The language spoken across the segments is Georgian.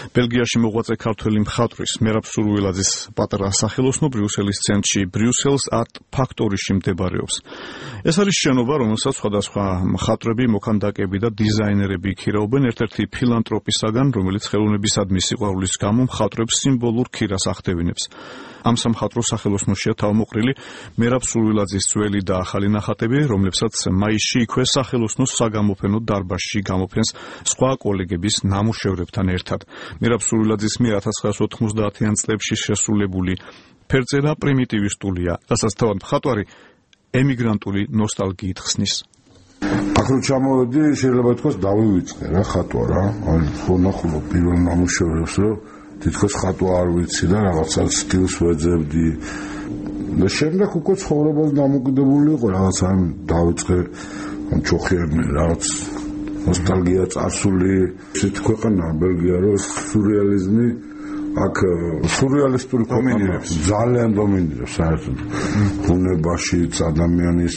ბელგიაში მოღვაწე ქართველი მხატვრის მერაბ სურვილაძის პატარა სახელოსნო ბრიუსელის ცენტრში ბრიუსელს არტ ფაქტორიში მდებარეობს. ეს არის შენობა, რომელსაც სხვადასხვა მხატვრები, მოქანდაკეები და დიზაინერები იქირავენ ერთ-ერთი ფილანტროპისაგან, რომელიც ხელოვნებისადმი სიყვარულის გამო მხატვრებს სიმბოლურ ქირას ახდევინებს. ამ სამხატვრო სახელოსნოშია თავმოყრილი მერაბ სურვილაძის ძველი და ახალი ნახატები, რომლებსაც მაისში იქვე სახელოსნოს საგამოფენო დარბაზში გამოფენს სხვა კოლეგების ნამუშევრებთან ერთად. მერაბ სურვილაძის მიერ 1990-იან წლებში შესრულებული ფერწერა პრიმიტივისტულია, რასაც თავად მხატვარი ემიგრანტული ნოსტალგიით ხსნის. აქ რო ჩამოვედი, შეიძლება ითქვას დავივიწყე რა ხატვა რა. ხონახულო პირველ ნამუშევრებს რომ თითქოს ხატვა არ ვიცი და რაღაცა სტილს ვეძებდი. და შემდეგ უკვე ცხოვრებას დამოკიდებული იყო რაღაცა დავიწყე ჩოხერნი რაღაც ნოსტალგია წარსული ისეთ ქვეყანა ბელგია რომ სურეალიზმი აქ სურეალისტური ქვეყანა ძალიან დომინირებს საერთოდ ბუნებაშიც ადამიანის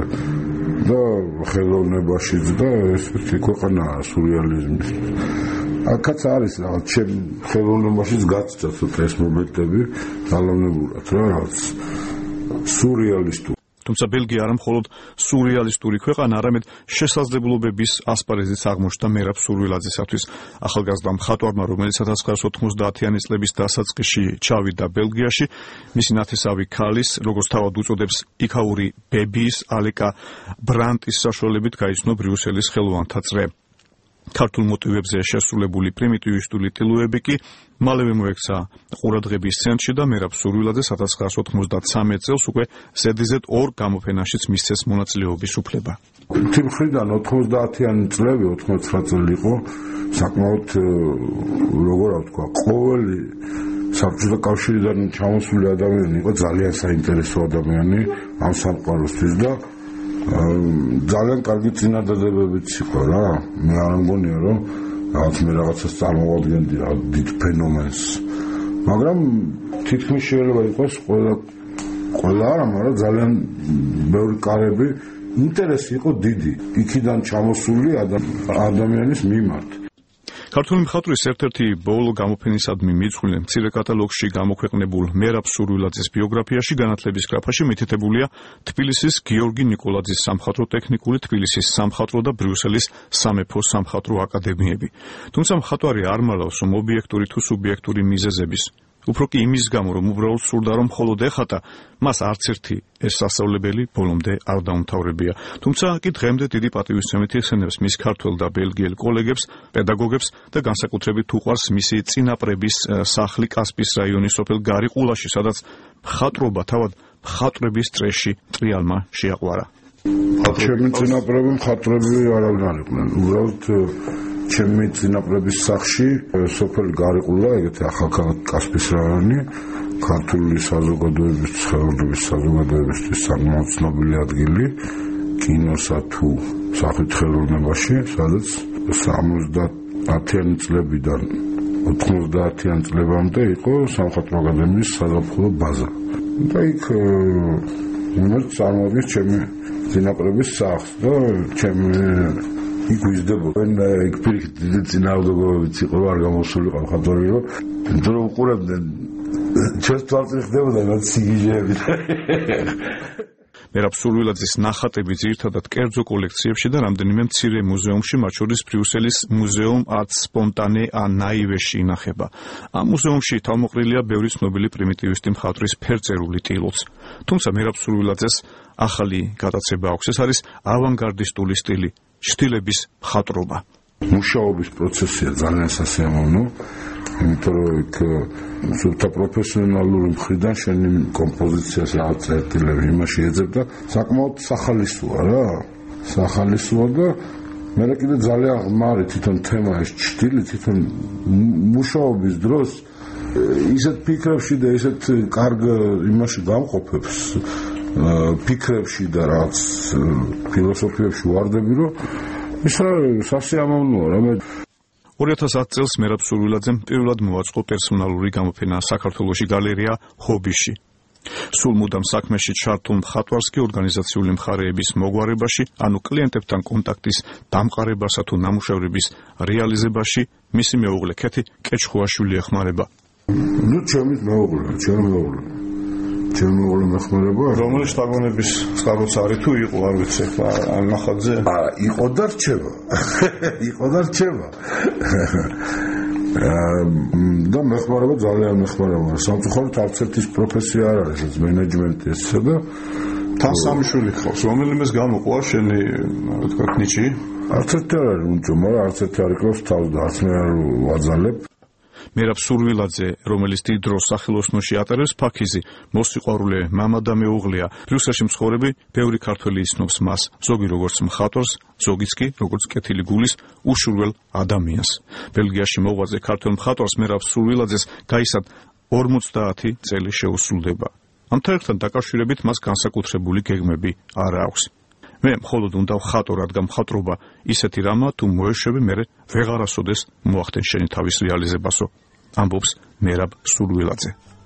და ხელოვნებაშიც და ესეთი ქვეყანაა სურეალიზმი. აქაც არის რაღაც ჩემ ხელოვნებაშიც გაწდა ცოტა ეს მომენტები ძალოვნებურად რა რაღაც სურეალისტური. თუმცა ბელგია არა მხოლოდ სურეალისტური ქვეყანა, არამედ შესაძლებლობების ასპარეზიც აღმოჩნდა მერაბ სურვილაძისათვის. ახალგაზრდა მხატვარმა, რომელიც 1990-იანი წლების დასაწყისში წავიდა ბელგიაში, მისი ნათესავი ქალის, როგორც თავად უწოდებს, იქაური ბებიის ალეკა ბრანტის საშუალებით გაიცნო ბრიუსელის ხელოვანთა წრე. ქართულ მოტივებზე შესრულებული პრიმიტივისტული ტილოები კი მალევე მოექცა ყურადღების ცენტრში და მერაბ სურვილაძეს 1993 წელს უკვე ZDZ 2 გამოფენაშიც მისცეს მონაწილეობის უფლება. თი მხრიდან 90-იანი წლები 99 წელი იყო საკმაოდ როგორ ვთქვა ყოველი საბჭოთა კავშირიდან ჩამოსული ადამიანი იყო ძალიან საინტერესო ადამიანი ამ სამყაროსთვის და ძალიან კარგი წინადადებებიც იყო რა. მე არ მგონია რომ მე რაღაცას წარმოვადგენდი რა დიდ ფენომენს, მაგრამ თითქმის შეიძლება იყოს ყველა არა, მაგრამ ძალიან ბევრი კარები ინტერესი იყო დიდი იქიდან ჩამოსული ადამიანის მიმართ. ქართული მხატვრის ერთ-ერთი ბოლო გამოფენისადმი მიძღვნილ მცირე კატალოგში გამოქვეყნებულ მერაბ სურვილაძის ბიოგრაფიაში განათლების გრაფაში მითითებულია თბილისის გიორგი ნიკოლაძის სამხატვრო ტექნიკუმი, თბილისის სამხატვრო და ბრიუსელის სამეფო სამხატვრო აკადემიები. თუმცა მხატვარი არ მალავს, რომ ობიექტური თუ სუბიექტური მიზეზების უფრო კი იმის გამო, რომ უბრალოდ სურდა რომ მხოლოდ ეხატა, მას არც ერთი ეს სასწავლებელი ბოლომდე არ დაუმთავრებია. თუმცა კი დღემდე დიდი პატივისცემით იხსენებს მის ქართველ და ბელგიელ კოლეგებს, პედაგოგებს და განსაკუთრებით უყვარს მისი წინაპრების სახლი კასპის რაიონის სოფელ გარიყულაში, სადაც მხატვრობა თავად მხატვრების წრეში ტრიალმა შეაყვარა. ჩემი წინაპრები მხატვრები არავინ არ იყვნენ, უბრალოდ ჩემი წინაპრების სახლში სოფელ გარიყულა, ეგეთი ახალქალაქ კასპის რაიონი, ქართული საზოგადოების ხელოვნების საზოგადოებისთვის საკმაოდ ცნობილი ადგილი კინოსა თუ სახით ხელოვნებაში, სადაც 70-იანი წლებიდან 90-იან წლებამდე იყო სამხატვრო აკადემიის საზაფხულო ბაზა. და იქ წარმოადგენს ჩემი წინაპრების სახლს და ჩემი იქ ვიზრდებოდნენ, იქ პირიქით დიდი წინააღმდეგობებიც იყო, არ გამოსულიყო მხატვარი, რომ უყურებდნენ ჩვენს თვალწინ ხდებოდა რაღაც სიგიჟეები. მერაბ სურვილაძის ნახატები ძირითადად კერძო კოლექციებში და რამდენიმე მცირე მუზეუმში, მათ შორის ბრიუსელის მუზეუმ არტ სპონტანე ნაივეში ინახება. ამ მუზეუმში თავმოყრილია ბევრი ცნობილი პრიმიტივისტი მხატვრის ფერწერული ტილოც. თუმცა მერაბ სურვილაძეს ახალი გადაცება აქვს, ეს არის ავანგარდისტული სტილი, შთილების მხატვრობა. მუშაობის პროცესია ძალიან სასიამოვნო, იმიტომ რომ იქ სულთა პროფესიონალური მხრიდან შენი კომპოზიციას რაღაც წერტილები იმაში ეძებ და საკმაოდ სახალისოა რა. სახალისოა და მე კიდე ძალიან ღმარი თვითონ თემა ეს შთილი, თვითონ მუშაობის დროს ისეთ ფიქრებში და ისეთ კარგ იმაში გამყოფებს ფიქრებში და რაც ფილოსოფიებში ვარდები, რომ ის სასიამოვნოა რა. 2010 წელს მერაბ სურვილაძემ პირველად მოაწყო პერსონალური გამოფენა საქართველოში გალერეა ჰობიში. სულ მუდამ საქმეში ჩართულ მხატვარს კი ორგანიზაციული მხარეების მოგვარებაში, ანუ კლიენტებთან კონტაქტის დამყარებასა თუ ნამუშევრების რეალიზებაში მისი მეუღლე ქეთი კეჩხუაშვილი ეხმარება. ჩემი მეუღლე მეხმარება. რომელი შტაბონების წყაროც არის თუ იყო, არ ვიცი, ან ნახატზე? არა, იყო და რჩება. და მეხმარება ძალიან მეხმარება. სამწუხაროდ არც ერთის პროფესია არ არის, ეს მენეჯმენტი ესა და თან სამი შვილი ხავს. რომელიმეს გამოყვა შენი, თქვა ნიჭი? არც ერთი არ არის უნჭო, მაგრამ არც ერთი არ იკლავს თავს და არც მე არ ვაძალებ. მერაბ სურვილაძე, რომელიც დიდ დროს სახელოსნოში ატარებს ფაქიზი, მოსიყვარულე მამა და მეუღლეა. ბრიუსელში მცხოვრები ბევრი ქართველი იცნობს მას, ზოგი როგორც მხატვარს, ზოგიც კი როგორც კეთილი გულის უშურველ ადამიანს. ბელგიაში მოღვაწე ქართველ მხატვარს მერაბ სურვილაძეს გაისად 50 წელი შეუსრულდება. ამთან ერთად დაკავშირებით მას განსაკუთრებული გეგმები არ აქვს. მე მხოლოდ უნდა ვხატო, რადგან მხატვრობა ისეთი რამა, თუ მოეშვები, მერე ვეღარასოდეს მოახდენ შენი თავის რეალიზებასო, ამბობს მერაბ სურვილაძე.